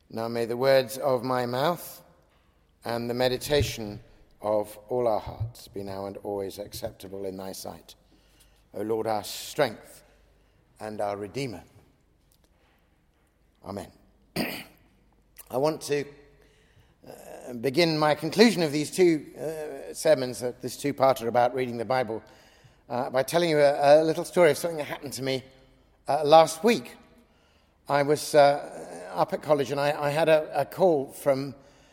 Now may the words of my mouth and the meditation of all our hearts be now and always acceptable in thy sight, O Lord, our strength and our Redeemer. Amen. I want to begin my conclusion of these two sermons, this two-parter about reading the Bible, by telling you a little story of something that happened to me last week. I was up at college and I had a call from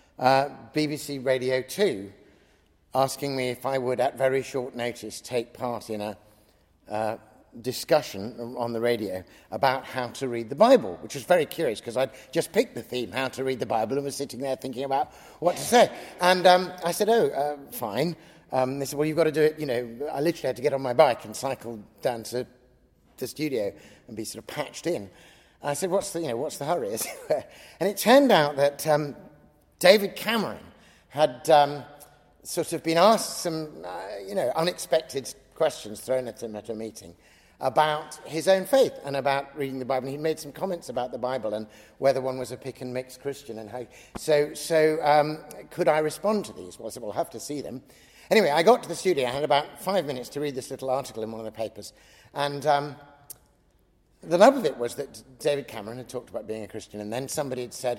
BBC Radio 2 asking me if I would, at very short notice, take part in a discussion on the radio about how to read the Bible, which was very curious because I'd just picked the theme, how to read the Bible, and was sitting there thinking about what to say. And I said, fine. They said, well, you've got to do it, I literally had to get on my bike and cycle down to the studio and be sort of patched in. I said, what's the hurry? And it turned out that David Cameron had sort of been asked some, unexpected questions thrown at him at a meeting about his own faith and about reading the Bible. And he made some comments about the Bible and whether one was a pick and mix Christian and how. So could I respond to these? Well, I said, well, I'll have to see them. Anyway, I got to the studio. I had about 5 minutes to read this little article in one of the papers. And the nub of it was that David Cameron had talked about being a Christian, and then somebody had said,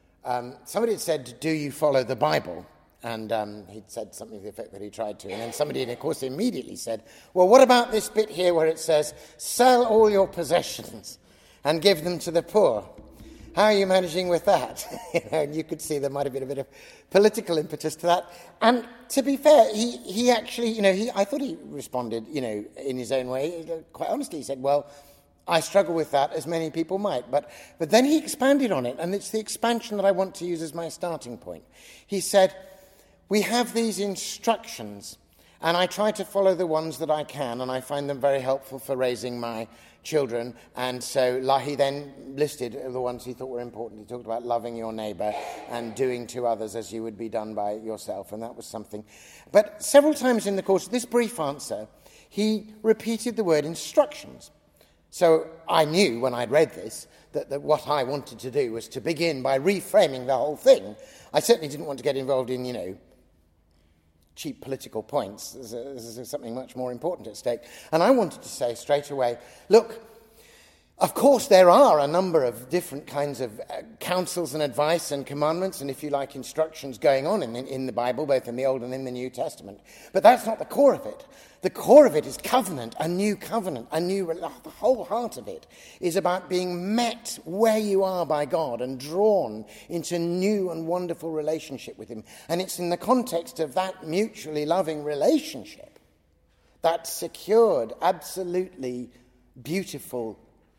do you follow the Bible? And he'd said something to the effect that he tried to. And then somebody, of course, immediately said, well, what about this bit here where it says, sell all your possessions and give them to the poor? How are you managing with that? And you could see there might have been a bit of political impetus to that. And to be fair, he actually, I thought he responded, in his own way. Quite honestly, he said, well, I struggle with that, as many people might. But then he expanded on it, and it's the expansion that I want to use as my starting point. He said, we have these instructions, and I try to follow the ones that I can, and I find them very helpful for raising my children. And so he then listed the ones he thought were important. He talked about loving your neighbour and doing to others as you would be done by yourself, and that was something. But several times in the course of this brief answer, he repeated the word instructions. So I knew when I'd read this that what I wanted to do was to begin by reframing the whole thing. I certainly didn't want to get involved in, cheap political points. There's something much more important at stake. And I wanted to say straight away, look, of course there are a number of different kinds of counsels and advice and commandments and, if you like, instructions going on in the Bible, both in the Old and in the New Testament. But that's not the core of it. The core of it is covenant, the whole heart of it is about being met where you are by God and drawn into new and wonderful relationship with him. And it's in the context of that mutually loving relationship, that secured, absolutely beautiful,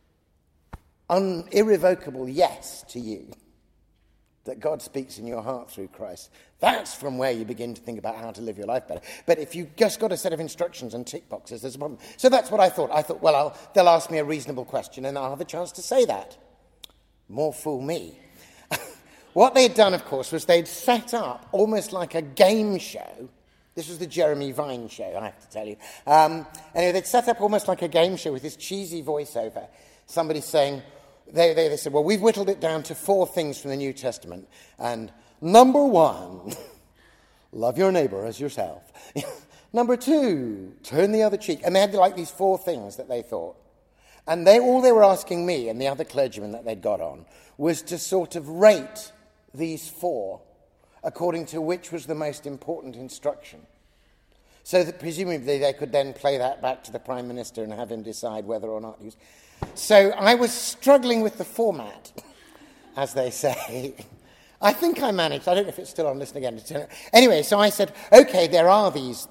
irrevocable yes to you, that God speaks in your heart through Christ. That's from where you begin to think about how to live your life better. But if you've just got a set of instructions and tick boxes, there's a problem. So that's what I thought. I thought, well, they'll ask me a reasonable question and I'll have a chance to say that. More fool me. What they'd done, of course, was they'd set up almost like a game show. This was the Jeremy Vine show, I have to tell you. Anyway, they'd set up almost like a game show with this cheesy voiceover. Somebody saying, they said, well, we've whittled it down to 4 things from the New Testament. And number 1, love your neighbor as yourself. Number 2, turn the other cheek. And they had like these 4 things that they thought. And all they were asking me and the other clergymen that they'd got on was to sort of rate these 4 according to which was the most important instruction. So that presumably they could then play that back to the Prime Minister and have him decide whether or not he was... So I was struggling with the format, as they say. I think I managed. I don't know if it's still on. Listen again. Anyway, so I said, okay, there are these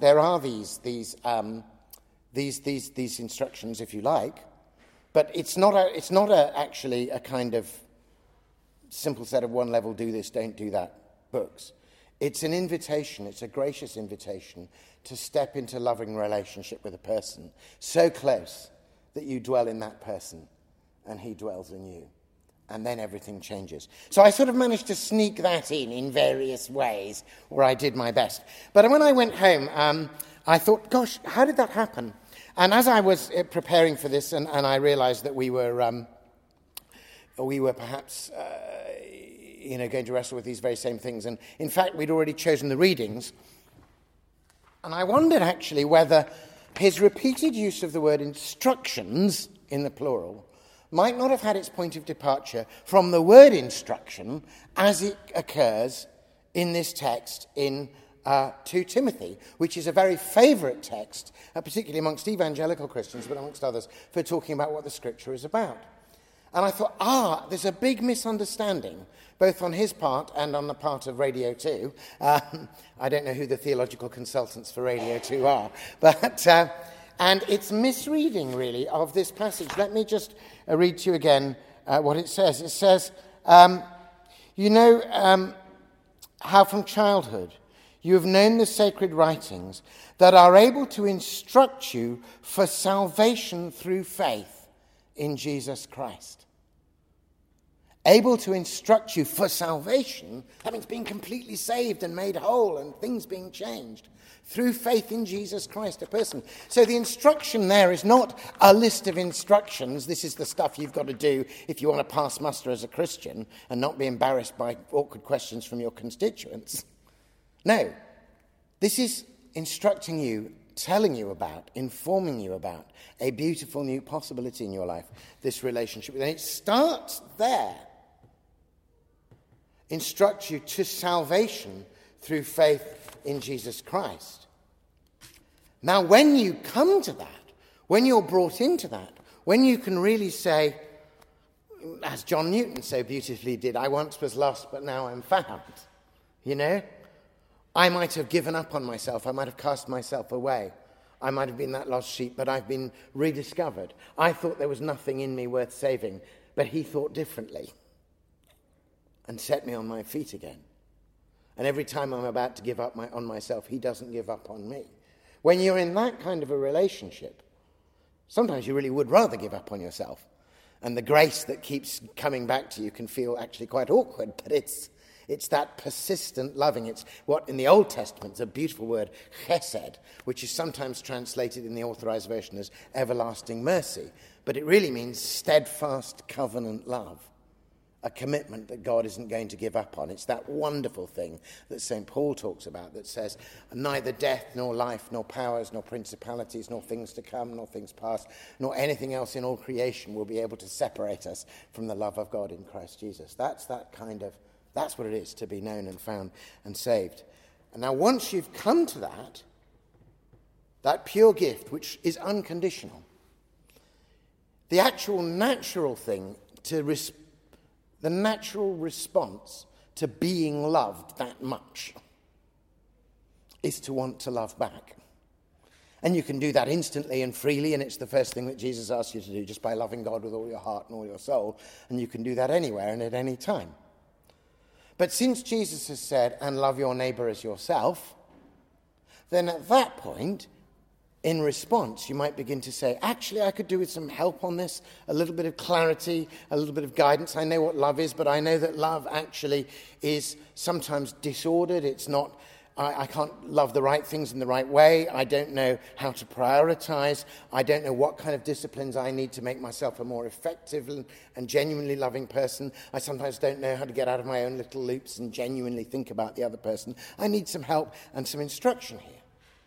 instructions, if you like, but it's not actually a kind of simple set of one level, do this, don't do that books. It's an invitation. It's a gracious invitation to step into loving relationship with a person so close that you dwell in that person and he dwells in you. And then everything changes. So I sort of managed to sneak that in various ways, where I did my best. But when I went home, I thought, gosh, how did that happen? And as I was preparing for this, and I realized that we were perhaps going to wrestle with these very same things. And in fact, we'd already chosen the readings. And I wondered actually whether his repeated use of the word instructions in the plural might not have had its point of departure from the word instruction as it occurs in this text in 2 Timothy, which is a very favourite text, particularly amongst evangelical Christians, but amongst others, for talking about what the Scripture is about. And I thought, there's a big misunderstanding, both on his part and on the part of Radio 2. I don't know who the theological consultants for Radio 2 are, but and it's misreading, really, of this passage. Let me just read to you again what it says. It says, how from childhood you have known the sacred writings that are able to instruct you for salvation through faith in Jesus Christ. Able to instruct you for salvation, that means being completely saved and made whole and things being changed through faith in Jesus Christ, a person. So the instruction there is not a list of instructions. This is the stuff you've got to do if you want to pass muster as a Christian and not be embarrassed by awkward questions from your constituents. No, this is instructing you, telling you about, informing you about a beautiful new possibility in your life, this relationship. And it starts there. Instruct you to salvation through faith in Jesus Christ. Now, when you come to that, when you're brought into that, when you can really say, as John Newton so beautifully did, I once was lost, but now I'm found. I might have given up on myself. I might have cast myself away. I might have been that lost sheep, but I've been rediscovered. I thought there was nothing in me worth saving, but he thought differently and set me on my feet again. And every time I'm about to give up on myself, he doesn't give up on me. When you're in that kind of a relationship, sometimes you really would rather give up on yourself. And the grace that keeps coming back to you can feel actually quite awkward, but it's that persistent loving. It's what in the Old Testament is a beautiful word, chesed, which is sometimes translated in the Authorized Version as everlasting mercy. But it really means steadfast covenant love, a commitment that God isn't going to give up on. It's that wonderful thing that St. Paul talks about that says, neither death, nor life, nor powers, nor principalities, nor things to come, nor things past, nor anything else in all creation will be able to separate us from the love of God in Christ Jesus. That's what it is to be known and found and saved. And now once you've come to that pure gift, which is unconditional, the actual natural thing the natural response to being loved that much is to want to love back. And you can do that instantly and freely, and it's the first thing that Jesus asks you to do, just by loving God with all your heart and all your soul. And you can do that anywhere and at any time. But since Jesus has said, and love your neighbour as yourself, then at that point, in response, you might begin to say, actually, I could do with some help on this, a little bit of clarity, a little bit of guidance. I know what love is, but I know that love actually is sometimes disordered. It's not, I can't love the right things in the right way. I don't know how to prioritize. I don't know what kind of disciplines I need to make myself a more effective and genuinely loving person. I sometimes don't know how to get out of my own little loops and genuinely think about the other person. I need some help and some instruction here.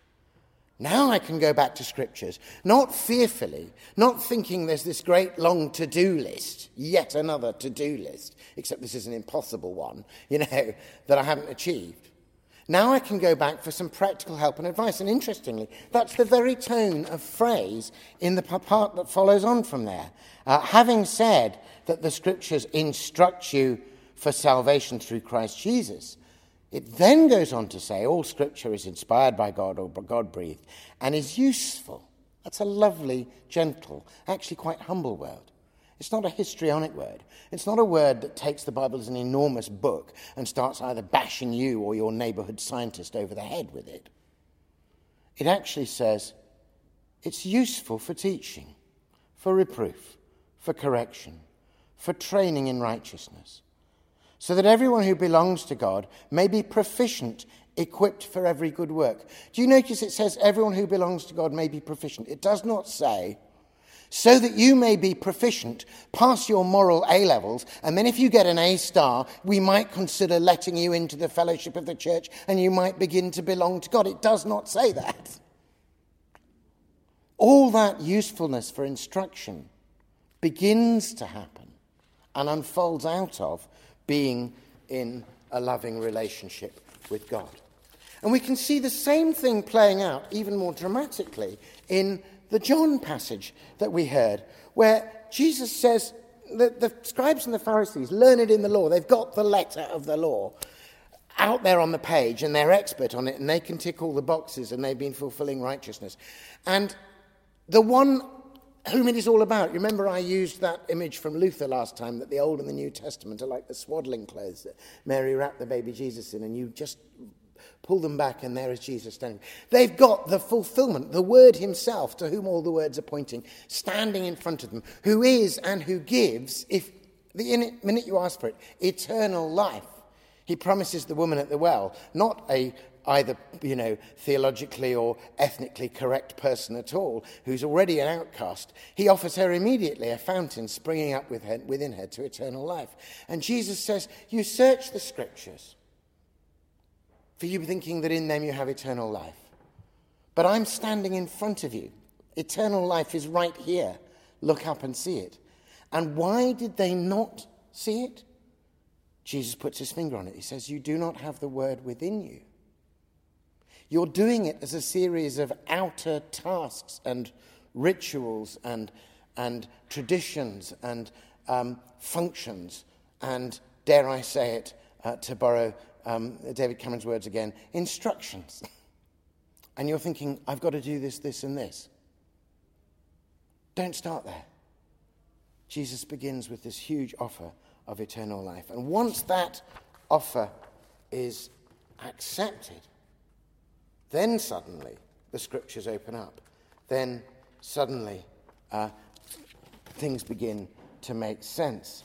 Now I can go back to scriptures, not fearfully, not thinking there's this great long to-do list, yet another to-do list, except this is an impossible one, that I haven't achieved. Now I can go back for some practical help and advice. And interestingly, that's the very tone of phrase in the part that follows on from there. Having said that the scriptures instruct you for salvation through Christ Jesus, it then goes on to say all scripture is inspired by God or God-breathed and is useful. That's a lovely, gentle, actually quite humble word. It's not a histrionic word. It's not a word that takes the Bible as an enormous book and starts either bashing you or your neighborhood scientist over the head with it. It actually says it's useful for teaching, for reproof, for correction, for training in righteousness, so that everyone who belongs to God may be proficient, equipped for every good work. Do you notice it says everyone who belongs to God may be proficient? It does not say so that you may be proficient, pass your moral A-levels, and then if you get an A star, we might consider letting you into the fellowship of the church and you might begin to belong to God. It does not say that. All that usefulness for instruction begins to happen and unfolds out of being in a loving relationship with God. And we can see the same thing playing out even more dramatically in the John passage that we heard, where Jesus says that the scribes and the Pharisees, learned in the law, they've got the letter of the law out there on the page, and they're expert on it, and they can tick all the boxes, and they've been fulfilling righteousness. And the one whom it is all about, you remember I used that image from Luther last time, that the Old and the New Testament are like the swaddling clothes that Mary wrapped the baby Jesus in, and you just pull them back and there is Jesus standing. They've got the fulfillment, the Word himself, to whom all the words are pointing, standing in front of them, who is and who gives, if the minute you ask for it, eternal life. He promises the woman at the well, not either theologically or ethnically correct person at all, who's already an outcast. He offers her immediately a fountain springing up within her to eternal life. And Jesus says, you search the scriptures, for you thinking that in them you have eternal life. But I'm standing in front of you. Eternal life is right here. Look up and see it. And why did they not see it? Jesus puts his finger on it. He says, you do not have the word within you. You're doing it as a series of outer tasks and rituals and traditions and functions and, dare I say it, to borrow David Cameron's words again, instructions. And you're thinking, I've got to do this, this, and this. Don't start there. Jesus begins with this huge offer of eternal life. And once that offer is accepted, then suddenly the scriptures open up. Then suddenly things begin to make sense.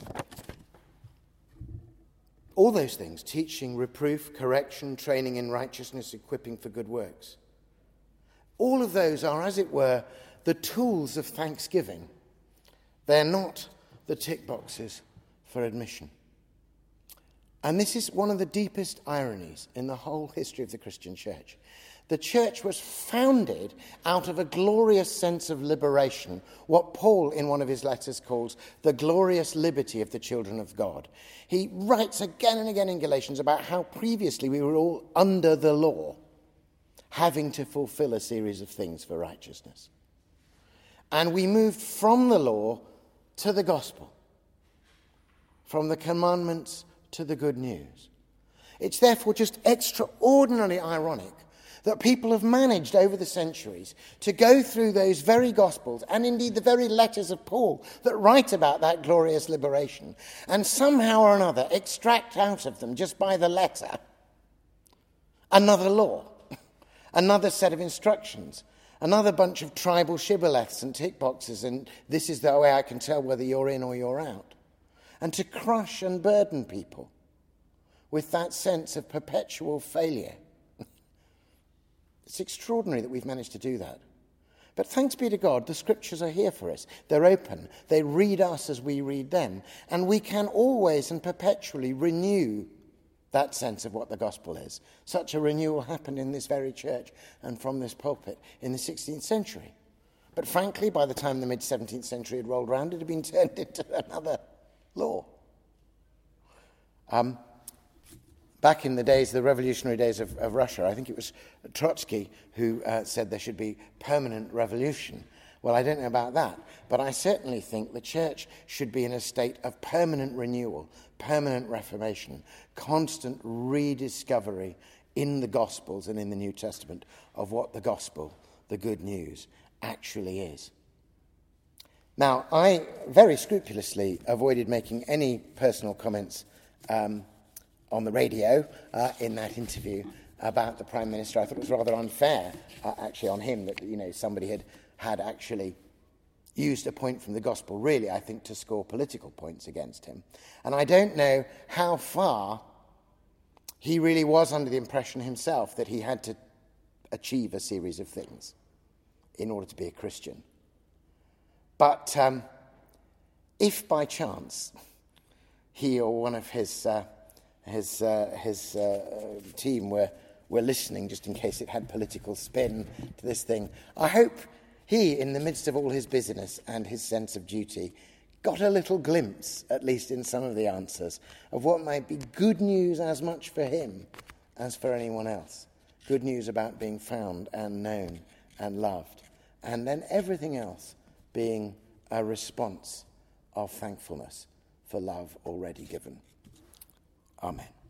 All those things, teaching, reproof, correction, training in righteousness, equipping for good works. All of those are, as it were, the tools of thanksgiving. They're not the tick boxes for admission. And this is one of the deepest ironies in the whole history of the Christian church. The church was founded out of a glorious sense of liberation, what Paul in one of his letters calls the glorious liberty of the children of God. He writes again and again in Galatians about how previously we were all under the law, having to fulfill a series of things for righteousness. And we moved from the law to the gospel, from the commandments to the good news. It's therefore just extraordinarily ironic that people have managed over the centuries to go through those very Gospels and indeed the very letters of Paul that write about that glorious liberation and somehow or another extract out of them, just by the letter, another law, another set of instructions, another bunch of tribal shibboleths and tick boxes, and this is the way I can tell whether you're in or you're out. And to crush and burden people with that sense of perpetual failure. It's extraordinary that we've managed to do that. But thanks be to God, the scriptures are here for us. They're open. They read us as we read them. And we can always and perpetually renew that sense of what the gospel is. Such a renewal happened in this very church and from this pulpit in the 16th century. But frankly, by the time the mid-17th century had rolled around, it had been turned into another law. Back in the days, the revolutionary days of Russia, I think it was Trotsky who said there should be permanent revolution. Well, I don't know about that, but I certainly think the church should be in a state of permanent renewal, permanent reformation, constant rediscovery in the Gospels and in the New Testament of what the gospel, the good news, actually is. Now, I very scrupulously avoided making any personal comments on the radio in that interview about the Prime Minister. I thought it was rather unfair, actually, on him that, somebody had actually used a point from the gospel, really, I think, to score political points against him. And I don't know how far he really was under the impression himself that he had to achieve a series of things in order to be a Christian. But if by chance he or one of his team were listening, just in case it had political spin to this thing, I hope he, in the midst of all his busyness and his sense of duty, got a little glimpse, at least in some of the answers, of what might be good news as much for him as for anyone else. Good news about being found and known and loved. And then everything else being a response of thankfulness for love already given. Amen.